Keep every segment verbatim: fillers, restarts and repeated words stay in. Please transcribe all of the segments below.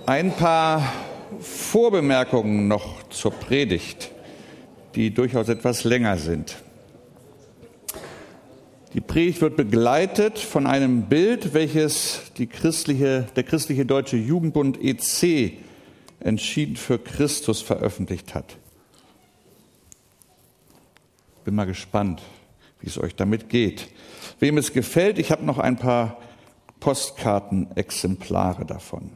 Ein paar Vorbemerkungen noch zur Predigt, die durchaus etwas länger sind. Die Predigt wird begleitet von einem Bild, welches die christliche, der christliche Deutsche Jugendbund E C entschieden für Christus veröffentlicht hat. Bin mal gespannt, wie es euch damit geht. Wem es gefällt, ich habe noch ein paar Postkartenexemplare davon.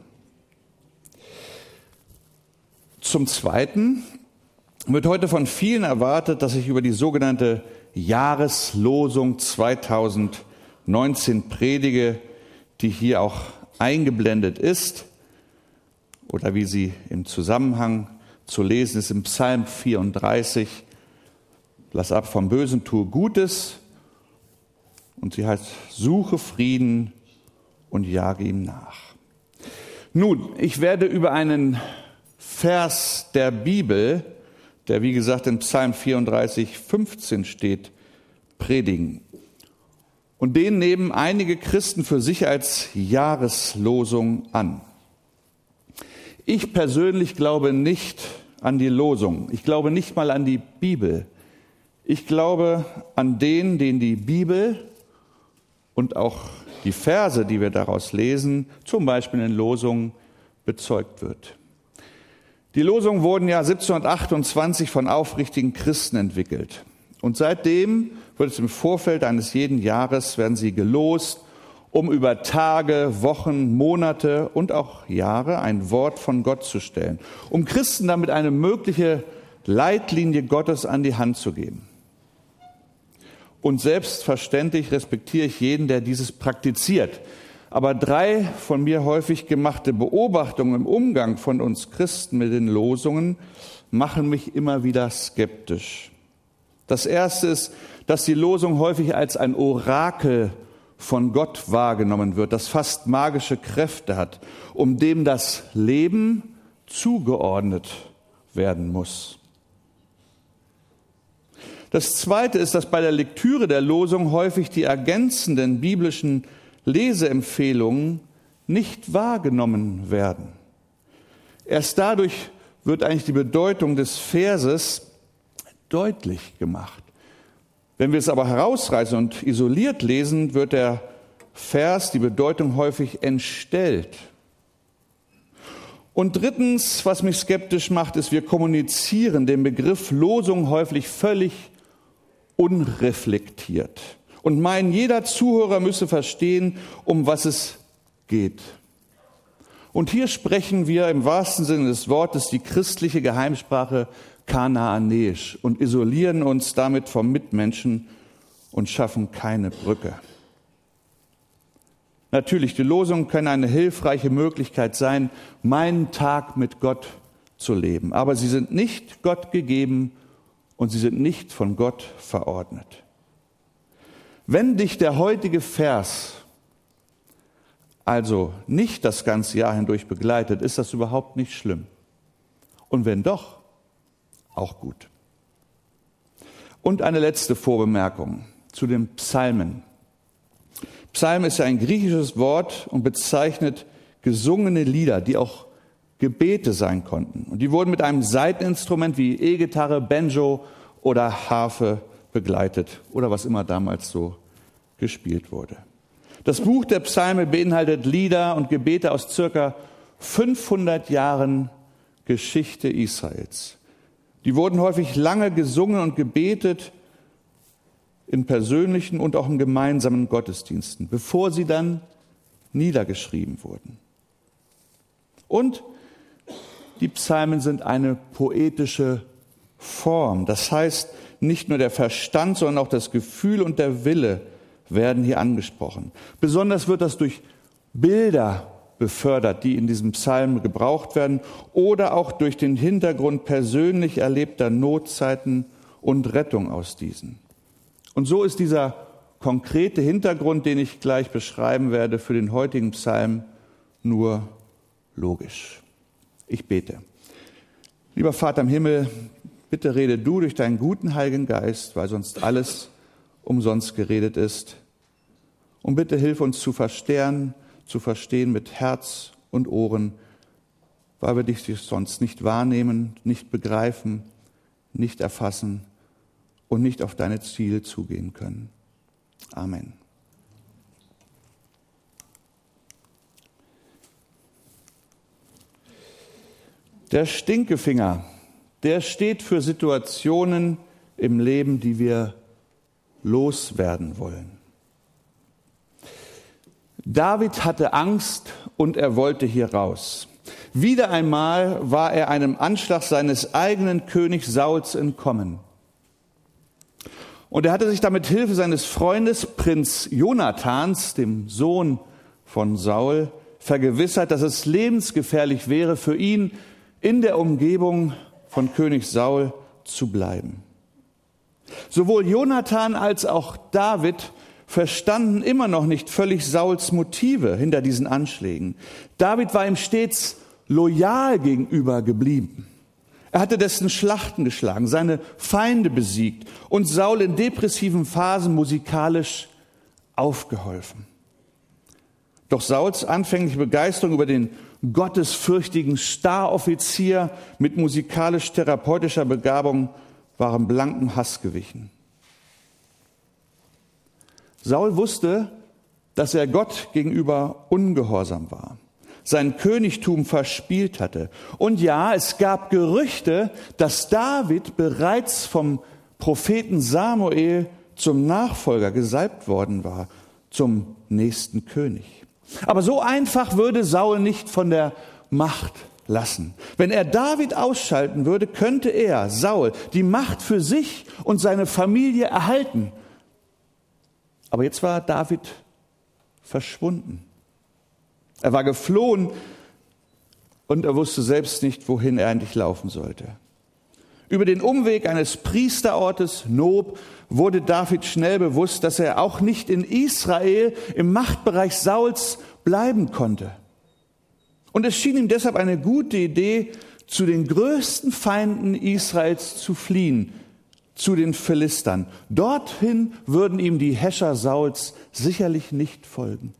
Zum Zweiten wird heute von vielen erwartet, dass ich über die sogenannte Jahreslosung zweitausendneunzehn predige, die hier auch eingeblendet ist oder wie sie im Zusammenhang zu lesen ist im Psalm vierunddreißig. Lass ab vom Bösen, tue Gutes. Und sie heißt, suche Frieden und jage ihm nach. Nun, ich werde über einen Vers der Bibel, der wie gesagt in Psalm vierunddreißig, fünfzehn steht, predigen. Und den nehmen einige Christen für sich als Jahreslosung an. Ich persönlich glaube nicht an die Losung. Ich glaube nicht mal an die Bibel. Ich glaube an den, den die Bibel und auch die Verse, die wir daraus lesen, zum Beispiel in Losungen, bezeugt wird. Die Losungen wurden ja siebzehnhundertachtundzwanzig von aufrichtigen Christen entwickelt. Und seitdem wird es im Vorfeld eines jeden Jahres, werden sie gelost, um über Tage, Wochen, Monate und auch Jahre ein Wort von Gott zu stellen, um Christen damit eine mögliche Leitlinie Gottes an die Hand zu geben. Und selbstverständlich respektiere ich jeden, der dieses praktiziert. Aber drei von mir häufig gemachte Beobachtungen im Umgang von uns Christen mit den Losungen machen mich immer wieder skeptisch. Das erste ist, dass die Losung häufig als ein Orakel von Gott wahrgenommen wird, das fast magische Kräfte hat, um dem das Leben zugeordnet werden muss. Das zweite ist, dass bei der Lektüre der Losung häufig die ergänzenden biblischen Leseempfehlungen nicht wahrgenommen werden. Erst dadurch wird eigentlich die Bedeutung des Verses deutlich gemacht. Wenn wir es aber herausreißen und isoliert lesen, wird der Vers, die Bedeutung häufig entstellt. Und drittens, was mich skeptisch macht, ist, wir kommunizieren den Begriff Losung häufig völlig unreflektiert und meinen, jeder Zuhörer müsse verstehen, um was es geht. Und hier sprechen wir im wahrsten Sinne des Wortes die christliche Geheimsprache Kanaanäisch und isolieren uns damit vom Mitmenschen und schaffen keine Brücke. Natürlich, die Losungen können eine hilfreiche Möglichkeit sein, meinen Tag mit Gott zu leben. Aber sie sind nicht Gott gegeben und sie sind nicht von Gott verordnet. Wenn dich der heutige Vers also nicht das ganze Jahr hindurch begleitet, ist das überhaupt nicht schlimm. Und wenn doch, auch gut. Und eine letzte Vorbemerkung zu den Psalmen. Psalm ist ja ein griechisches Wort und bezeichnet gesungene Lieder, die auch Gebete sein konnten. Und die wurden mit einem Saiteninstrument wie E-Gitarre, Banjo oder Harfe begleitet oder was immer damals so gespielt wurde. Das Buch der Psalme beinhaltet Lieder und Gebete aus circa fünfhundert Jahren Geschichte Israels. Die wurden häufig lange gesungen und gebetet in persönlichen und auch in gemeinsamen Gottesdiensten, bevor sie dann niedergeschrieben wurden. Und die Psalmen sind eine poetische Form. Das heißt, nicht nur der Verstand, sondern auch das Gefühl und der Wille werden hier angesprochen. Besonders wird das durch Bilder befördert, die in diesem Psalm gebraucht werden, oder auch durch den Hintergrund persönlich erlebter Notzeiten und Rettung aus diesen. Und so ist dieser konkrete Hintergrund, den ich gleich beschreiben werde, für den heutigen Psalm nur logisch. Ich bete. Lieber Vater im Himmel, bitte rede du durch deinen guten Heiligen Geist, weil sonst alles umsonst geredet ist. Und bitte hilf uns zu verstehen, zu verstehen mit Herz und Ohren, weil wir dich sonst nicht wahrnehmen, nicht begreifen, nicht erfassen und nicht auf deine Ziele zugehen können. Amen. Der Stinkefinger, der steht für Situationen im Leben, die wir loswerden wollen. David hatte Angst und er wollte hier raus. Wieder einmal war er einem Anschlag seines eigenen Königs Sauls entkommen. Und er hatte sich damit Hilfe seines Freundes, Prinz Jonathans, dem Sohn von Saul, vergewissert, dass es lebensgefährlich wäre für ihn, in der Umgebung von König Saul zu bleiben. Sowohl Jonathan als auch David verstanden immer noch nicht völlig Sauls Motive hinter diesen Anschlägen. David war ihm stets loyal gegenüber geblieben. Er hatte dessen Schlachten geschlagen, seine Feinde besiegt und Saul in depressiven Phasen musikalisch aufgeholfen. Doch Sauls anfängliche Begeisterung über den gottesfürchtigen Staroffizier mit musikalisch-therapeutischer Begabung waren blankem Hass gewichen. Saul wusste, dass er Gott gegenüber ungehorsam war, sein Königtum verspielt hatte. Und ja, es gab Gerüchte, dass David bereits vom Propheten Samuel zum Nachfolger gesalbt worden war, zum nächsten König. Aber so einfach würde Saul nicht von der Macht lassen. Wenn er David ausschalten würde, könnte er, Saul, die Macht für sich und seine Familie erhalten. Aber jetzt war David verschwunden. Er war geflohen und er wusste selbst nicht, wohin er eigentlich laufen sollte. Über den Umweg eines Priesterortes, Nob, wurde David schnell bewusst, dass er auch nicht in Israel im Machtbereich Sauls bleiben konnte. Und es schien ihm deshalb eine gute Idee, zu den größten Feinden Israels zu fliehen, zu den Philistern. Dorthin würden ihm die Häscher Sauls sicherlich nicht folgen.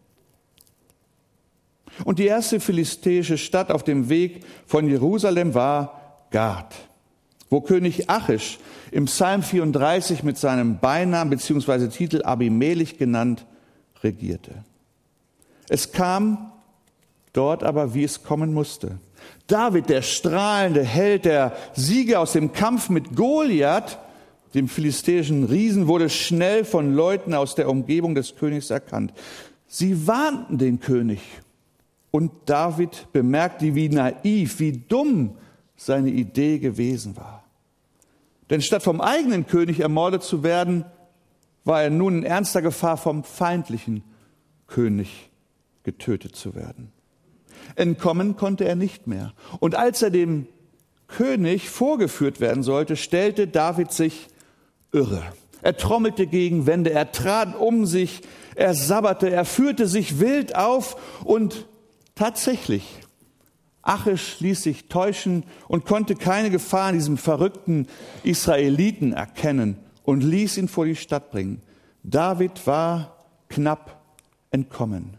Und die erste philistäische Stadt auf dem Weg von Jerusalem war Gath, wo König Achish im Psalm vierunddreißig mit seinem Beinamen bzw. Titel Abimelech genannt regierte. Es kam dort aber, wie es kommen musste. David, der strahlende Held, der Sieger aus dem Kampf mit Goliath, dem philistäischen Riesen, wurde schnell von Leuten aus der Umgebung des Königs erkannt. Sie warnten den König. Und David bemerkte, wie naiv, wie dumm seine Idee gewesen war. Denn statt vom eigenen König ermordet zu werden, war er nun in ernster Gefahr, vom feindlichen König getötet zu werden. Entkommen konnte er nicht mehr. Und als er dem König vorgeführt werden sollte, stellte David sich irre. Er trommelte gegen Wände, er trat um sich, er sabberte, er führte sich wild auf und tatsächlich, Achish ließ sich täuschen und konnte keine Gefahr in diesem verrückten Israeliten erkennen und ließ ihn vor die Stadt bringen. David war knapp entkommen.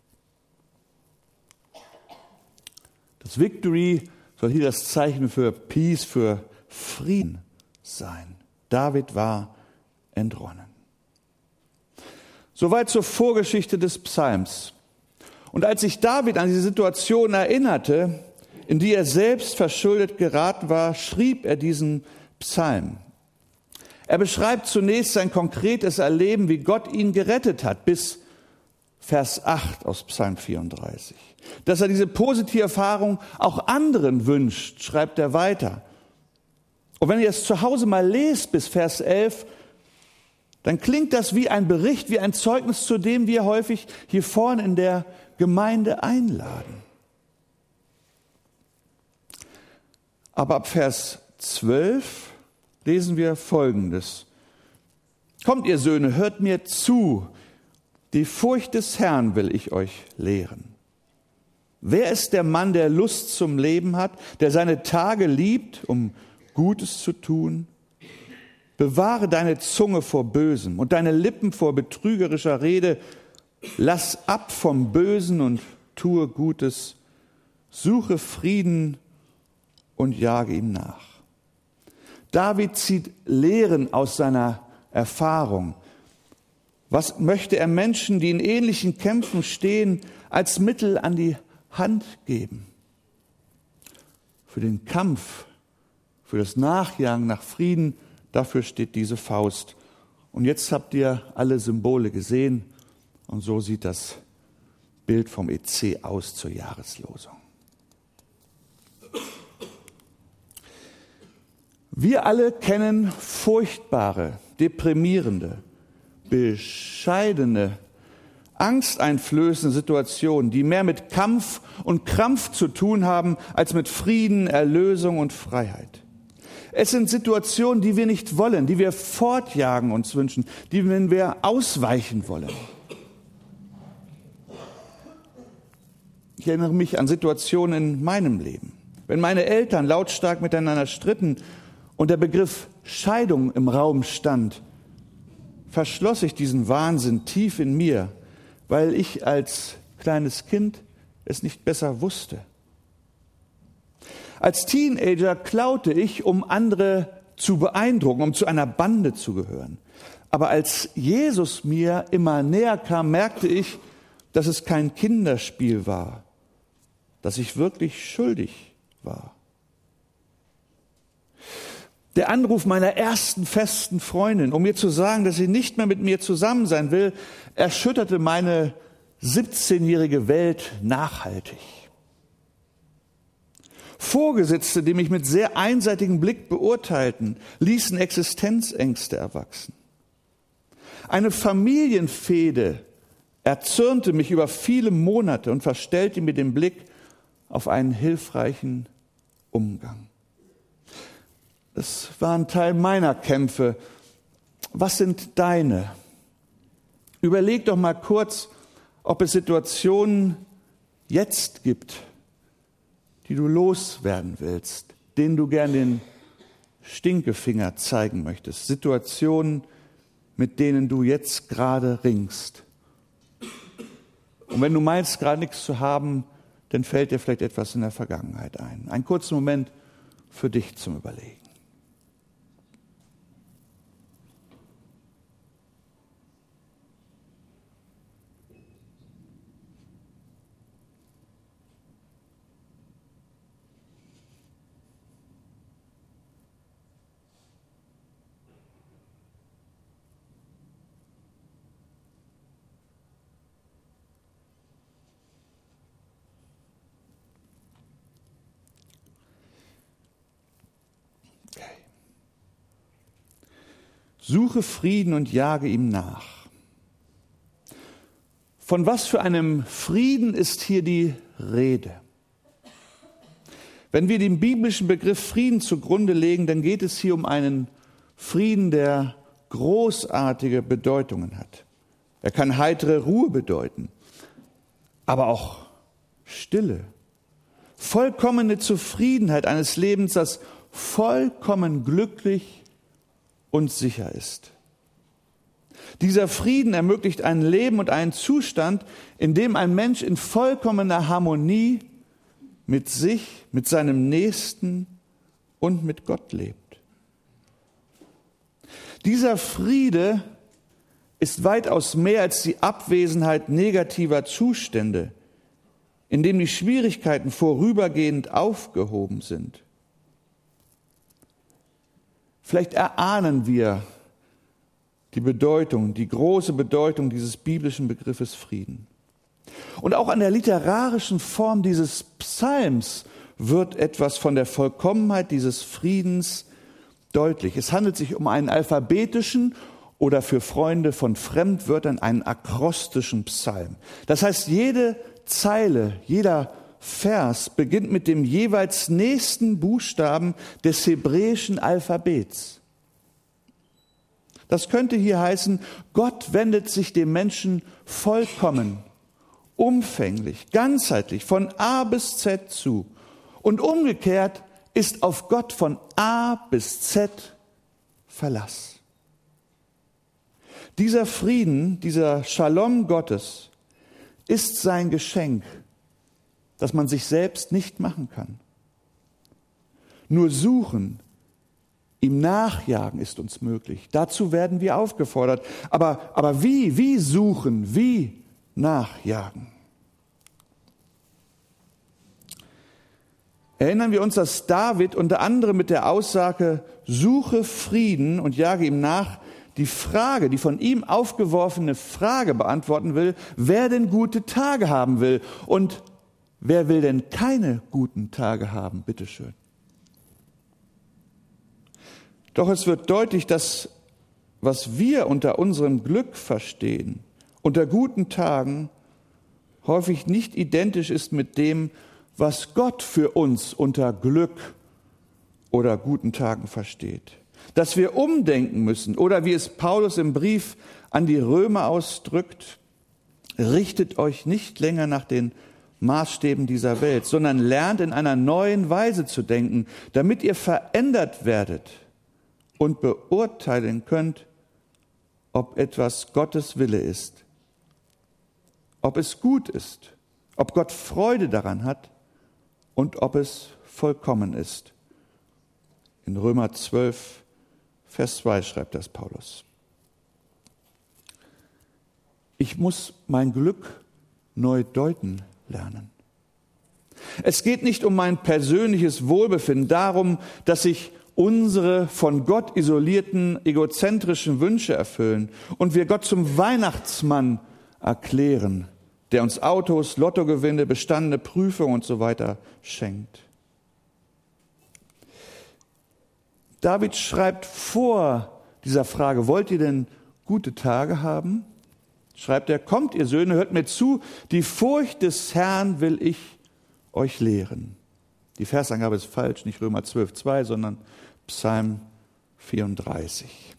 Das Victory soll hier das Zeichen für Peace, für Frieden sein. David war entronnen. Soweit zur Vorgeschichte des Psalms. Und als sich David an diese Situation erinnerte, in die er selbst verschuldet geraten war, schrieb er diesen Psalm. Er beschreibt zunächst sein konkretes Erleben, wie Gott ihn gerettet hat, bis Vers acht aus Psalm vierunddreißig. Dass er diese positive Erfahrung auch anderen wünscht, schreibt er weiter. Und wenn ihr es zu Hause mal lest bis Vers elf, dann klingt das wie ein Bericht, wie ein Zeugnis, zu dem wir häufig hier vorne in der Gemeinde einladen. Aber ab Vers zwölf lesen wir Folgendes. Kommt, ihr Söhne, hört mir zu, die Furcht des Herrn will ich euch lehren. Wer ist der Mann, der Lust zum Leben hat, der seine Tage liebt, um Gutes zu tun? Bewahre deine Zunge vor Bösem und deine Lippen vor betrügerischer Rede. Lass ab vom Bösen und tue Gutes. Suche Frieden und jage ihm nach. David zieht Lehren aus seiner Erfahrung. Was möchte er Menschen, die in ähnlichen Kämpfen stehen, als Mittel an die Hand geben? Für den Kampf, für das Nachjagen nach Frieden, dafür steht diese Faust. Und jetzt habt ihr alle Symbole gesehen und so sieht das Bild vom E C aus zur Jahreslosung. Wir alle kennen furchtbare, deprimierende, bescheidene, angsteinflößende Situationen, die mehr mit Kampf und Krampf zu tun haben, als mit Frieden, Erlösung und Freiheit. Es sind Situationen, die wir nicht wollen, die wir fortjagen uns wünschen, die wir ausweichen wollen. Ich erinnere mich an Situationen in meinem Leben. Wenn meine Eltern lautstark miteinander stritten und der Begriff Scheidung im Raum stand, verschloss ich diesen Wahnsinn tief in mir, weil ich als kleines Kind es nicht besser wusste. Als Teenager klaute ich, um andere zu beeindrucken, um zu einer Bande zu gehören. Aber als Jesus mir immer näher kam, merkte ich, dass es kein Kinderspiel war, dass ich wirklich schuldig war. Der Anruf meiner ersten festen Freundin, um mir zu sagen, dass sie nicht mehr mit mir zusammen sein will, erschütterte meine siebzehnjährige Welt nachhaltig. Vorgesetzte, die mich mit sehr einseitigem Blick beurteilten, ließen Existenzängste erwachsen. Eine Familienfehde erzürnte mich über viele Monate und verstellte mir den Blick auf einen hilfreichen Umgang. Das war ein Teil meiner Kämpfe. Was sind deine? Überleg doch mal kurz, ob es Situationen jetzt gibt, die du loswerden willst, denen du gern den Stinkefinger zeigen möchtest. Situationen, mit denen du jetzt gerade ringst. Und wenn du meinst, gerade nichts zu haben, dann fällt dir vielleicht etwas in der Vergangenheit ein. Einen kurzen Moment für dich zum Überlegen. Suche Frieden und jage ihm nach. Von was für einem Frieden ist hier die Rede? Wenn wir den biblischen Begriff Frieden zugrunde legen, dann geht es hier um einen Frieden, der großartige Bedeutungen hat. Er kann heitere Ruhe bedeuten, aber auch Stille, vollkommene Zufriedenheit eines Lebens, das vollkommen glücklich und sicher ist. Dieser Frieden ermöglicht ein Leben und einen Zustand, in dem ein Mensch in vollkommener Harmonie mit sich, mit seinem Nächsten und mit Gott lebt. Dieser Friede ist weitaus mehr als die Abwesenheit negativer Zustände, in dem die Schwierigkeiten vorübergehend aufgehoben sind. Vielleicht erahnen wir die Bedeutung, die große Bedeutung dieses biblischen Begriffes Frieden. Und auch an der literarischen Form dieses Psalms wird etwas von der Vollkommenheit dieses Friedens deutlich. Es handelt sich um einen alphabetischen oder für Freunde von Fremdwörtern einen akrostischen Psalm. Das heißt, jede Zeile, jeder Vers beginnt mit dem jeweils nächsten Buchstaben des hebräischen Alphabets. Das könnte hier heißen, Gott wendet sich dem Menschen vollkommen, umfänglich, ganzheitlich, von A bis Z zu. Und umgekehrt ist auf Gott von A bis Z Verlass. Dieser Frieden, dieser Shalom Gottes ist sein Geschenk, das man sich selbst nicht machen kann. Nur suchen, ihm nachjagen ist uns möglich. Dazu werden wir aufgefordert. Aber, aber wie, wie suchen, wie nachjagen? Erinnern wir uns, dass David unter anderem mit der Aussage, suche Frieden und jage ihm nach, die Frage, die von ihm aufgeworfene Frage beantworten will, wer denn gute Tage haben will. Und wer will denn keine guten Tage haben? Bitteschön. Doch es wird deutlich, dass was wir unter unserem Glück verstehen, unter guten Tagen, häufig nicht identisch ist mit dem, was Gott für uns unter Glück oder guten Tagen versteht. Dass wir umdenken müssen oder wie es Paulus im Brief an die Römer ausdrückt, richtet euch nicht länger nach den Maßstäben dieser Welt, sondern lernt in einer neuen Weise zu denken, damit ihr verändert werdet und beurteilen könnt, ob etwas Gottes Wille ist, ob es gut ist, ob Gott Freude daran hat und ob es vollkommen ist. In Römer zwölf, Vers zwei schreibt das Paulus. Ich muss mein Glück neu deuten lernen. Es geht nicht um mein persönliches Wohlbefinden, darum, dass sich unsere von Gott isolierten, egozentrischen Wünsche erfüllen und wir Gott zum Weihnachtsmann erklären, der uns Autos, Lottogewinne, bestandene Prüfungen und so weiter schenkt. David schreibt vor dieser Frage, wollt ihr denn gute Tage haben? Schreibt er, kommt ihr Söhne, hört mir zu, die Furcht des Herrn will ich euch lehren. Die Versangabe ist falsch, nicht Römer zwölf, zwei, sondern Psalm vierunddreißig.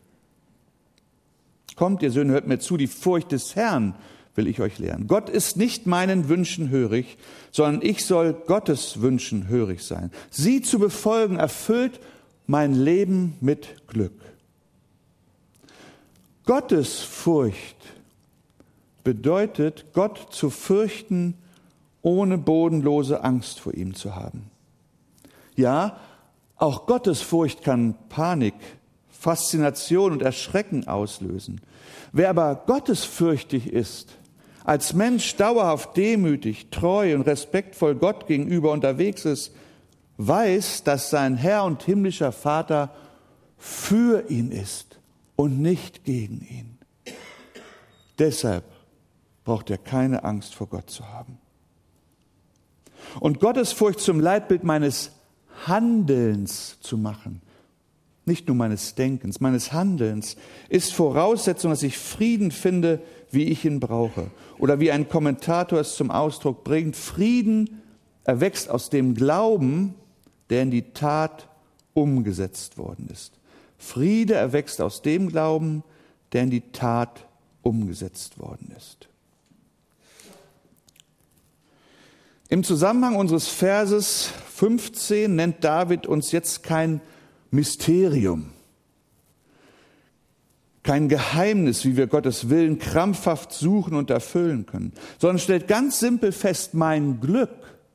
Kommt ihr Söhne, hört mir zu, die Furcht des Herrn will ich euch lehren. Gott ist nicht meinen Wünschen hörig, sondern ich soll Gottes Wünschen hörig sein. Sie zu befolgen erfüllt mein Leben mit Glück. Gottes Furcht bedeutet, Gott zu fürchten, ohne bodenlose Angst vor ihm zu haben. Ja, auch Gottes Furcht kann Panik, Faszination und Erschrecken auslösen. Wer aber gottesfürchtig ist, als Mensch dauerhaft demütig, treu und respektvoll Gott gegenüber unterwegs ist, weiß, dass sein Herr und himmlischer Vater für ihn ist und nicht gegen ihn. Deshalb braucht er keine Angst vor Gott zu haben. Und Gottesfurcht zum Leitbild meines Handelns zu machen, nicht nur meines Denkens, meines Handelns, ist Voraussetzung, dass ich Frieden finde, wie ich ihn brauche. Oder wie ein Kommentator es zum Ausdruck bringt, Frieden erwächst aus dem Glauben, der in die Tat umgesetzt worden ist. Friede erwächst aus dem Glauben, der in die Tat umgesetzt worden ist. Im Zusammenhang unseres Verses fünfzehn nennt David uns jetzt kein Mysterium, kein Geheimnis, wie wir Gottes Willen krampfhaft suchen und erfüllen können, sondern stellt ganz simpel fest, mein Glück,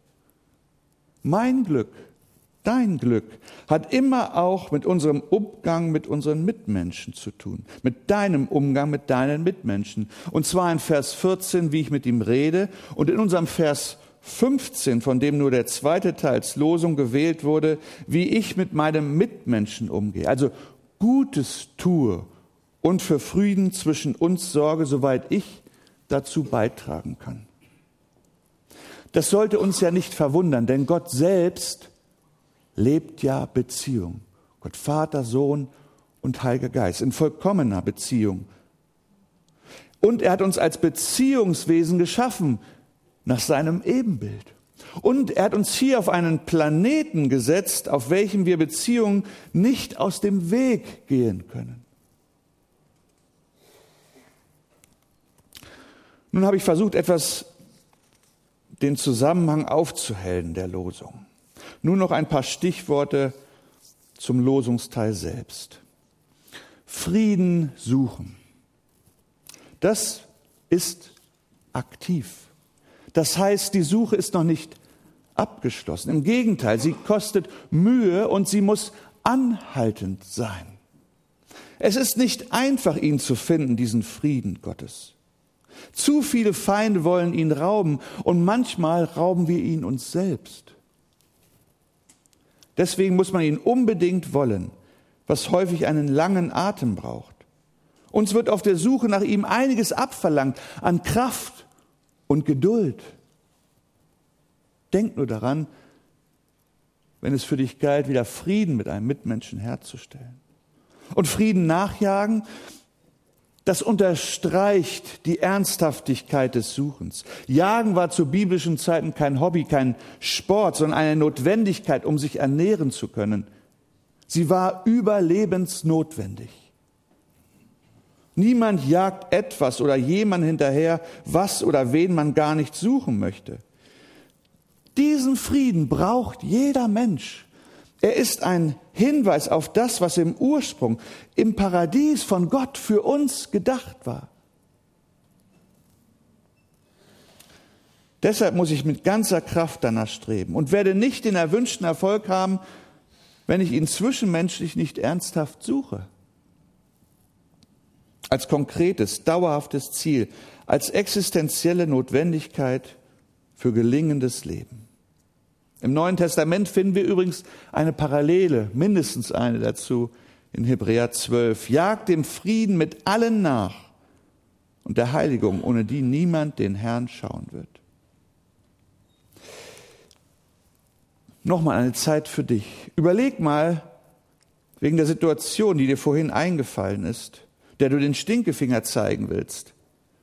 mein Glück, dein Glück hat immer auch mit unserem Umgang mit unseren Mitmenschen zu tun, mit deinem Umgang mit deinen Mitmenschen. Und zwar in Vers vierzehn, wie ich mit ihm rede, und in unserem Vers fünfzehn, von dem nur der zweite Teil als Losung gewählt wurde, wie ich mit meinem Mitmenschen umgehe. Also Gutes tue und für Frieden zwischen uns sorge, soweit ich dazu beitragen kann. Das sollte uns ja nicht verwundern, denn Gott selbst lebt ja Beziehung. Gott Vater, Sohn und Heiliger Geist in vollkommener Beziehung. Und er hat uns als Beziehungswesen geschaffen, nach seinem Ebenbild. Und er hat uns hier auf einen Planeten gesetzt, auf welchem wir Beziehungen nicht aus dem Weg gehen können. Nun habe ich versucht, etwas den Zusammenhang aufzuhellen der Losung. Nun noch ein paar Stichworte zum Losungsteil selbst. Frieden suchen. Das ist aktiv. Das heißt, die Suche ist noch nicht abgeschlossen. Im Gegenteil, sie kostet Mühe und sie muss anhaltend sein. Es ist nicht einfach, ihn zu finden, diesen Frieden Gottes. Zu viele Feinde wollen ihn rauben und manchmal rauben wir ihn uns selbst. Deswegen muss man ihn unbedingt wollen, was häufig einen langen Atem braucht. Uns wird auf der Suche nach ihm einiges abverlangt an Kraft und Geduld. Denk nur daran, wenn es für dich galt, wieder Frieden mit einem Mitmenschen herzustellen. Und Frieden nachjagen, das unterstreicht die Ernsthaftigkeit des Suchens. Jagen war zu biblischen Zeiten kein Hobby, kein Sport, sondern eine Notwendigkeit, um sich ernähren zu können. Sie war überlebensnotwendig. Niemand jagt etwas oder jemand hinterher, was oder wen man gar nicht suchen möchte. Diesen Frieden braucht jeder Mensch. Er ist ein Hinweis auf das, was im Ursprung, im Paradies von Gott für uns gedacht war. Deshalb muss ich mit ganzer Kraft danach streben und werde nicht den erwünschten Erfolg haben, wenn ich ihn zwischenmenschlich nicht ernsthaft suche. Als konkretes, dauerhaftes Ziel, als existenzielle Notwendigkeit für gelingendes Leben. Im Neuen Testament finden wir übrigens eine Parallele, mindestens eine dazu, in Hebräer zwölf. Jagt dem Frieden mit allen nach und der Heiligung, ohne die niemand den Herrn schauen wird. Nochmal eine Zeit für dich. Überleg mal, wegen der Situation, die dir vorhin eingefallen ist, der du den Stinkefinger zeigen willst.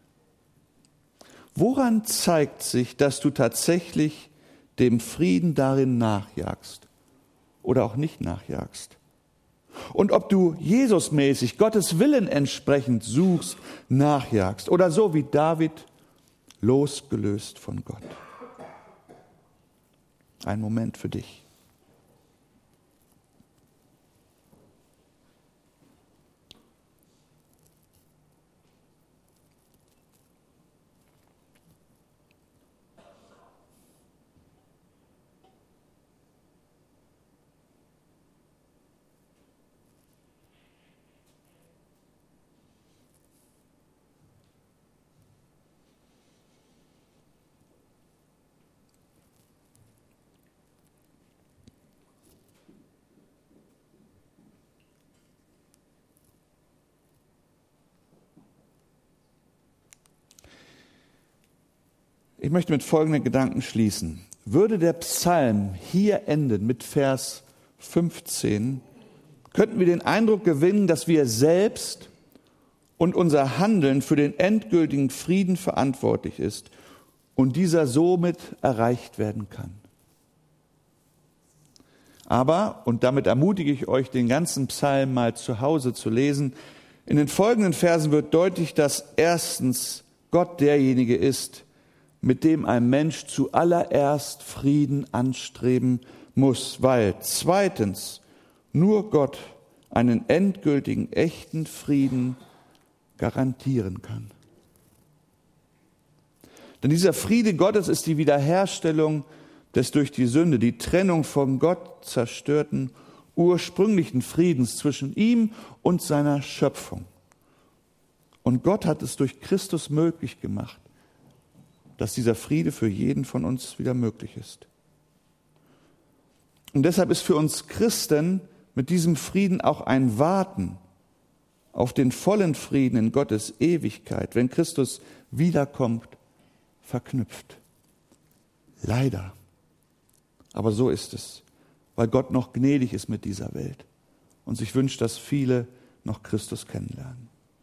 Woran zeigt sich, dass du tatsächlich dem Frieden darin nachjagst oder auch nicht nachjagst? Und ob du Jesusmäßig, Gottes Willen entsprechend suchst, nachjagst oder so wie David losgelöst von Gott. Ein Moment für dich. Ich möchte mit folgenden Gedanken schließen. Würde der Psalm hier enden mit Vers fünfzehn, könnten wir den Eindruck gewinnen, dass wir selbst und unser Handeln für den endgültigen Frieden verantwortlich ist und dieser somit erreicht werden kann. Aber, und damit ermutige ich euch, den ganzen Psalm mal zu Hause zu lesen, in den folgenden Versen wird deutlich, dass erstens Gott derjenige ist, mit dem ein Mensch zuallererst Frieden anstreben muss, weil zweitens nur Gott einen endgültigen, echten Frieden garantieren kann. Denn dieser Friede Gottes ist die Wiederherstellung des durch die Sünde, die Trennung von Gott zerstörten ursprünglichen Friedens zwischen ihm und seiner Schöpfung. Und Gott hat es durch Christus möglich gemacht, dass dieser Friede für jeden von uns wieder möglich ist. Und deshalb ist für uns Christen mit diesem Frieden auch ein Warten auf den vollen Frieden in Gottes Ewigkeit, wenn Christus wiederkommt, verknüpft. Leider. Aber so ist es, weil Gott noch gnädig ist mit dieser Welt und sich wünscht, dass viele noch Christus kennenlernen.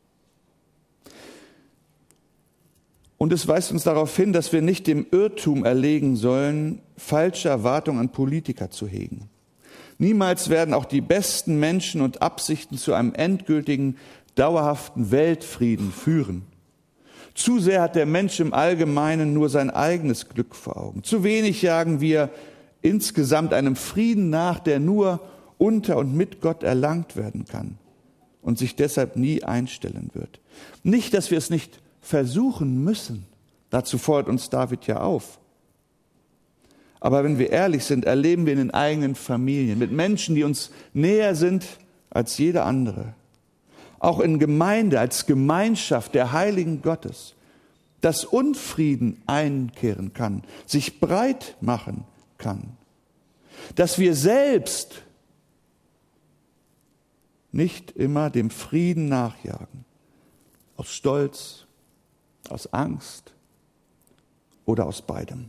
Und es weist uns darauf hin, dass wir nicht dem Irrtum erlegen sollen, falsche Erwartungen an Politiker zu hegen. Niemals werden auch die besten Menschen und Absichten zu einem endgültigen, dauerhaften Weltfrieden führen. Zu sehr hat der Mensch im Allgemeinen nur sein eigenes Glück vor Augen. Zu wenig jagen wir insgesamt einem Frieden nach, der nur unter und mit Gott erlangt werden kann und sich deshalb nie einstellen wird. Nicht, dass wir es nicht versuchen müssen, Dazu fordert uns David ja auf. Aber wenn wir ehrlich sind, erleben wir in den eigenen Familien, mit Menschen, die uns näher sind als jeder andere, auch in Gemeinde, als Gemeinschaft der Heiligen Gottes, dass Unfrieden einkehren kann, sich breit machen kann, dass wir selbst nicht immer dem Frieden nachjagen, aus Stolz, aus Angst oder aus beidem.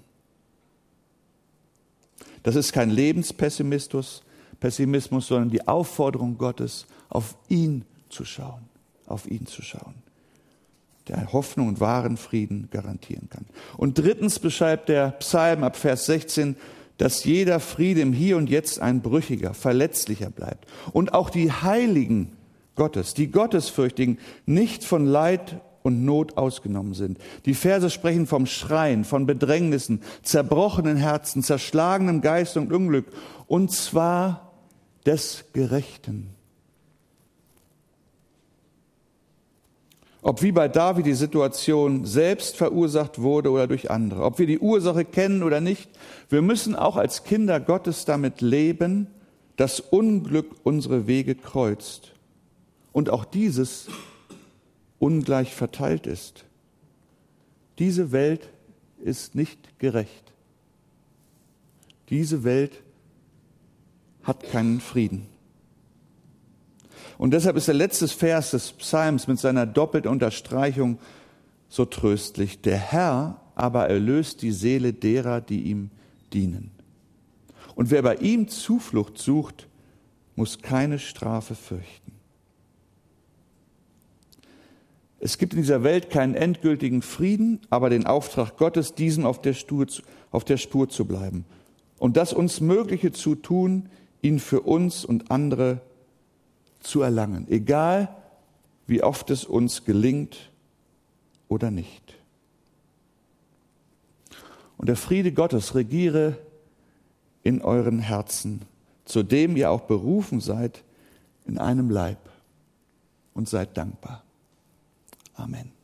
Das ist kein Lebenspessimismus, Pessimismus, sondern die Aufforderung Gottes, auf ihn zu schauen, auf ihn zu schauen, der Hoffnung und wahren Frieden garantieren kann. Und drittens beschreibt der Psalm ab Vers sechzehn, dass jeder Friede im Hier und Jetzt ein brüchiger, verletzlicher bleibt. Und auch die Heiligen Gottes, die Gottesfürchtigen, nicht von Leid und Not ausgenommen sind. Die Verse sprechen vom Schreien, von Bedrängnissen, zerbrochenen Herzen, zerschlagenem Geist und Unglück. Und zwar des Gerechten. Ob wie bei David die Situation selbst verursacht wurde oder durch andere, ob wir die Ursache kennen oder nicht, wir müssen auch als Kinder Gottes damit leben, dass Unglück unsere Wege kreuzt und auch dieses ungleich verteilt ist. Diese Welt ist nicht gerecht. Diese Welt hat keinen Frieden. Und deshalb ist der letzte Vers des Psalms mit seiner doppelten Unterstreichung so tröstlich. Der Herr aber erlöst die Seele derer, die ihm dienen. Und wer bei ihm Zuflucht sucht, muss keine Strafe fürchten. Es gibt in dieser Welt keinen endgültigen Frieden, aber den Auftrag Gottes, diesem auf der Spur, auf der Spur zu bleiben. Und das uns Mögliche zu tun, ihn für uns und andere zu erlangen, egal wie oft es uns gelingt oder nicht. Und der Friede Gottes regiere in euren Herzen, zu dem ihr auch berufen seid in einem Leib, und seid dankbar. Amen.